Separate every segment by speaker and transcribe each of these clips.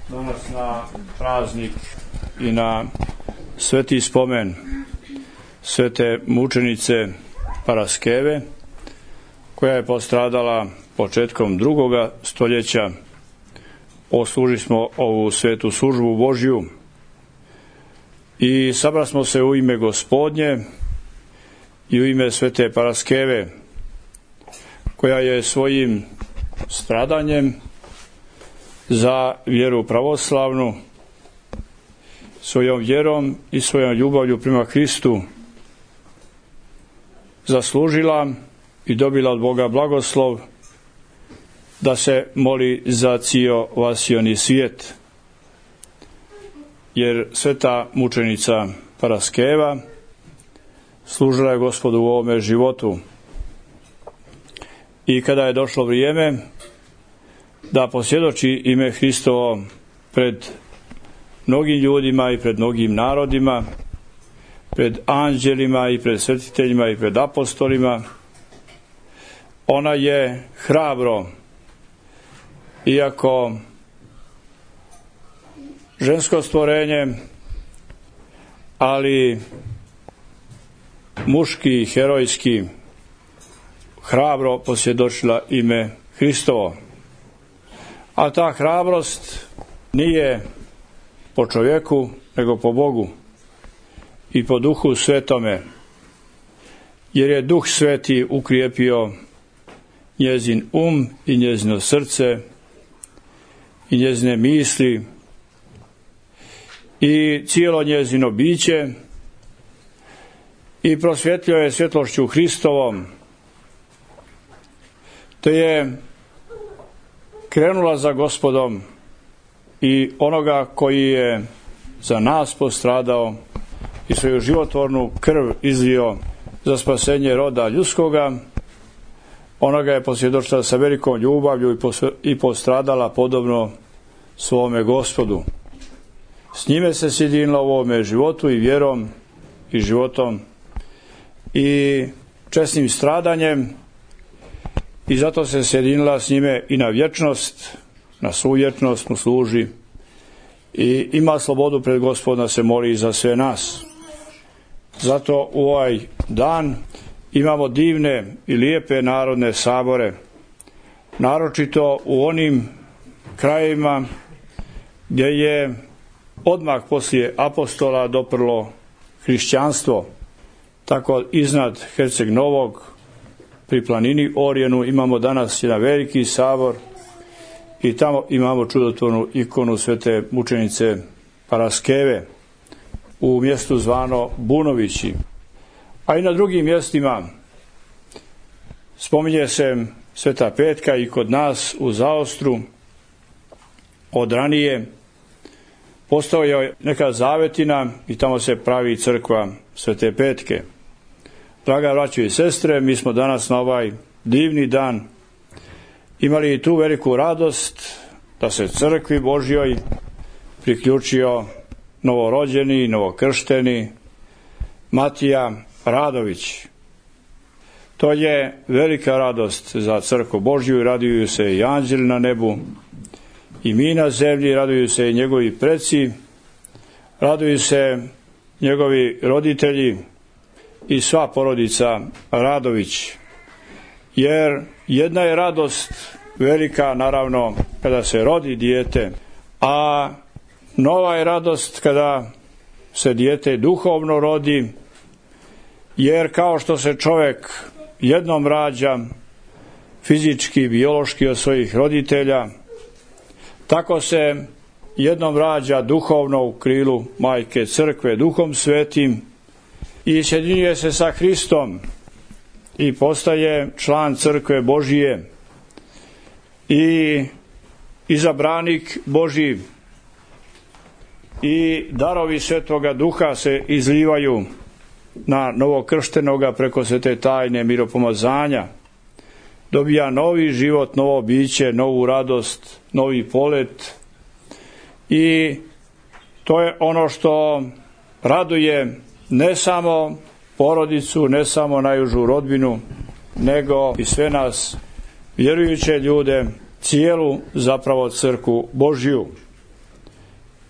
Speaker 1: danas na praznik i na sveti spomen svete mučenice Paraskeve, koja je postradala početkom 2. stoljeća. Odslužili smo ovu svetu službu Božju i sabrasmo se u ime Gospodnje i u ime svete Paraskeve, koja je svojim stradanjem za vjeru pravoslavnu, svojom vjerom i svojom ljubavlju prema Hristu zaslužila i dobila od Boga blagoslov da se moli za cijel vasioni svijet. Jer sveta mučenica Paraskeva služila je Gospodu u ovome životu. I kada je došlo vrijeme da posvjedoči ime Hristovo pred mnogim ljudima i pred mnogim narodima, pred anđelima i pred svetiteljima i pred apostolima, ona je hrabro, iako žensko stvorenje, ali muški i herojski, hrabro posvjedočila ime Hristovo. A ta hrabrost nije po čovjeku, nego po Bogu i po Duhu Svetome, jer je Duh Sveti ukrijepio njezin i njezino srce i njezine misli i cijelo njezino biće i prosvjetljio je svjetlošću Hristovom, te je krenula za Gospodom i onoga koji je za nas postradao i svoju životvornu krv izlio za spasenje roda ljudskoga. Ona ga je posvjedočila sa velikom ljubavlju i postradala podobno svome Gospodu. S njime se sjedinila u ovome životu i vjerom i životom i česnim stradanjem, i zato se sjedinila s njime i na vječnost, na suvjetnost mu služi i ima slobodu pred Gospodom da se moli za sve nas. Zato u ovaj dan imamo divne i lijepe narodne sabore, naročito u onim krajevima gdje je odmah poslije apostola doprlo hrišćanstvo. Tako iznad Herceg Novog, pri planini Orijenu, imamo danas jedan veliki sabor i tamo imamo čudotvornu ikonu svete mučenice Paraskeve u mjestu zvano Bunovići. A i na drugim mjestima spominje se Sveta Petka i kod nas u Zaostru od ranije. Postao je neka zavetina i tamo se pravi crkva Svete Petke. Draga braćo i sestre, mi smo danas na ovaj divni dan imali i tu veliku radost da se crkvi Božjoj priključio novorođeni, novokršteni Matija Radović. To je velika radost za crkvu Božju i raduju se i anđeli na nebu i mi na zemlji, raduju se i njegovi preci, raduju se njegovi roditelji i sva porodica Radović. Jer jedna je radost velika, naravno, kada se rodi dijete, a nova je radost kada se dijete duhovno rodi, jer kao što se čovjek jednom rađa fizički, biološki od svojih roditelja, tako se jednom rađa duhovno u krilu Majke Crkve Duhom Svetim i sjedinjuje se sa Hristom i postaje član Crkve Božije i izabranik Božji i darovi Svetoga Duha se izlivaju na novokrštenoga preko svete tajne miropomazanja. Dobija novi život, novo biće, novu radost, novi polet i to je ono što raduje ne samo porodicu, ne samo najužu rodbinu, nego i sve nas vjerujuće ljude, cijelu zapravo crkvu Božju.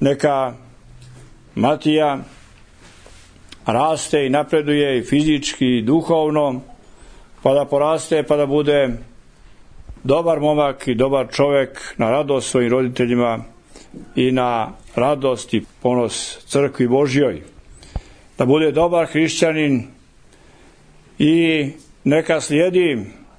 Speaker 1: neka Matija raste i napreduje i fizički i duhovno, pa da poraste, pa da bude dobar momak i dobar čovjek na radost svojim roditeljima i na radost i ponos crkvi Božjoj. Da bude dobar hrišćanin i neka slijedi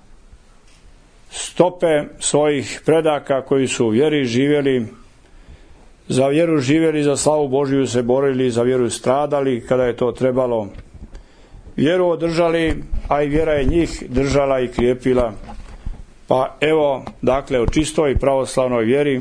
Speaker 1: stope svojih predaka koji su u vjeri živjeli, za vjeru živjeli, za slavu Božju se borili, za vjeru stradali kada je to trebalo. Vjeru održali, a i vjera je njih držala i krijepila. Pa evo, dakle, u čistoj pravoslavnoj vjeri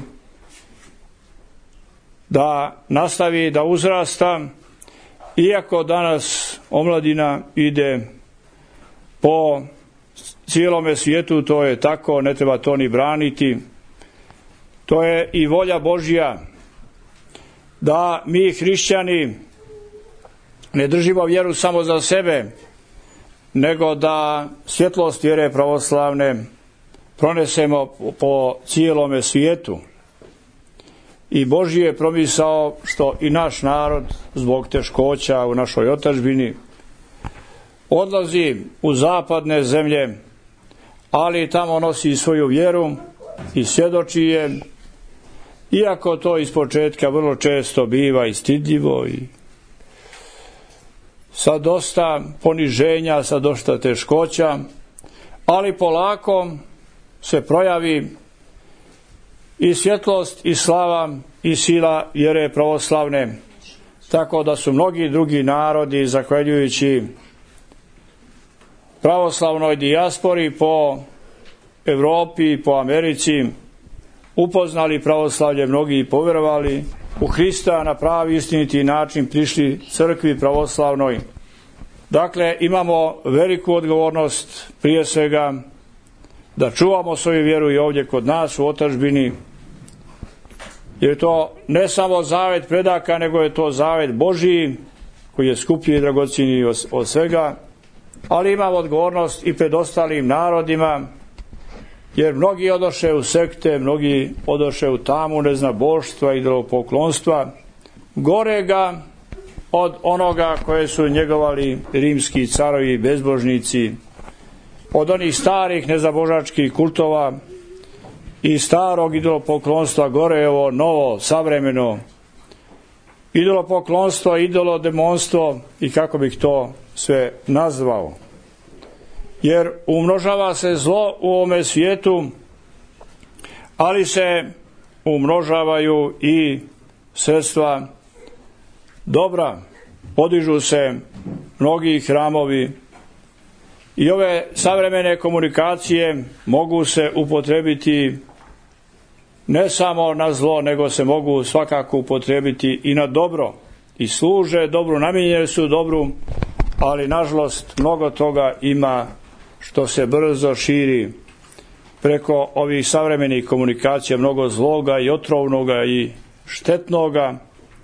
Speaker 1: da nastavi da uzrasta, iako danas omladina ide po cijelome svijetu, to je tako, ne treba to ni braniti. To je i volja Božja da mi hrišćani ne držimo vjeru samo za sebe, nego da svjetlost vjere pravoslavne pronesemo po cijelome svijetu. I Božji je promisao što i naš narod zbog teškoća u našoj otadžbini odlazi u zapadne zemlje, ali tamo nosi svoju vjeru i svjedoči je, iako to ispočetka vrlo često biva i stidljivo i sa dosta poniženja, sa dosta teškoća, ali polako se projavi i svjetlost i slava i sila vjere pravoslavne, tako da su mnogi drugi narodi, zahvaljujući pravoslavnoj dijaspori po Europi i po Americi, upoznali pravoslavlje, mnogi i povjerovali u Hrista, na pravi istiniti način prišli crkvi pravoslavnoj. Dakle, imamo veliku odgovornost prije svega da čuvamo svoju vjeru i ovdje kod nas u otadžbini, jer to ne samo zavet predaka, nego je to zavet Božji koji je skuplji i dragocjeniji od svega, ali imamo odgovornost i pred ostalim narodima, jer mnogi odoše u sekte, mnogi odoše u tamu neznaboštva i idolopoklonstva, gorega od onoga koje su njegovali rimski carovi i bezbožnici, od onih starih nezabožačkih kultova i starog idolopoklonstva, gore je ovo novo, savremeno idolopoklonstvo, idolodemonstvo i kako bih to sve nazvao. Jer umnožava se zlo u ovome svijetu, ali se umnožavaju i sredstva dobra, podižu se mnogi hramovi i ove savremene komunikacije mogu se upotrebiti ne samo na zlo, nego se mogu svakako upotrebiti i na dobro i služe dobru, namijenjene su dobru, ali nažalost mnogo toga ima što se brzo širi preko ovih savremenih komunikacija, mnogo zloga i otrovnoga i štetnoga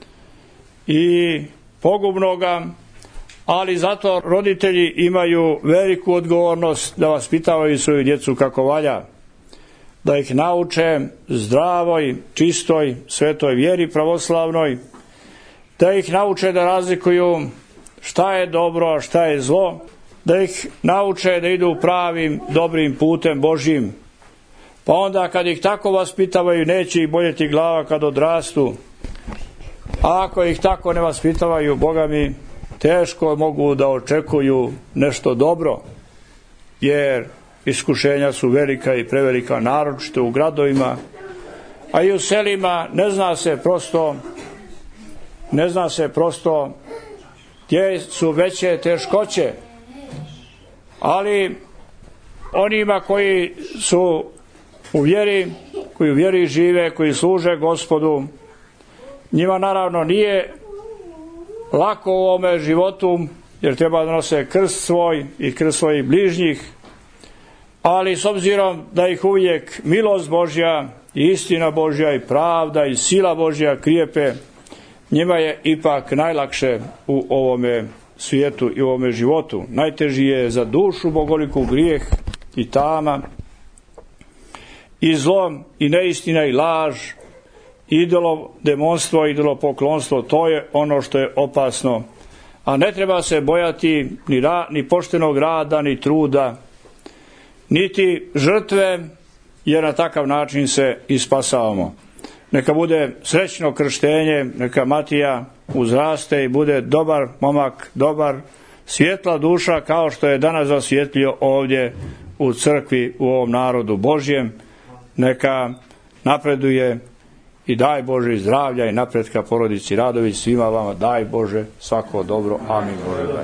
Speaker 1: i pogubnoga, ali zato roditelji imaju veliku odgovornost da vaspitavaju svoju djecu kako valja, da ih nauče zdravoj, čistoj, svetoj vjeri pravoslavnoj, da ih nauče da razlikuju šta je dobro, a šta je zlo, da ih nauče da idu pravim, dobrim putem Božjim. Pa onda kad ih tako vaspitavaju, neće ih boljeti glava kad odrastu. A ako ih tako ne vaspitavaju, Boga mi, teško mogu da očekuju nešto dobro, jer iskušenja su velika i prevelika, naročito u gradovima, a i u selima ne zna se prosto gdje su veće teškoće. Ali onima koji su u vjeri, koji u vjeri žive, koji služe Gospodu, njima naravno nije lako u ovome životu, jer treba da nose krst svoj i krst svojih bližnjih, ali s obzirom da ih uvijek milost Božja i istina Božja i pravda i sila Božja krijepe, njima je ipak najlakše u ovome svijetu i u ovome životu. Najteži je za dušu bogoliku grijeh i tama i zlom i neistina i laž idolodemonstvo, idolopoklonstvo, to je ono što je opasno. A ne treba se bojati ni poštenog rada, ni truda, niti žrtve, jer na takav način se i spasavamo. Neka bude srećno krštenje, neka Matija uzraste i bude dobar momak, dobar, svjetla duša, kao što je danas zasvjetlio ovdje u crkvi, u ovom narodu Božjem. Neka napreduje i daj Bože zdravlja i napretka porodici Radović, svima vama daj Bože svako dobro. Amin. Bože daj.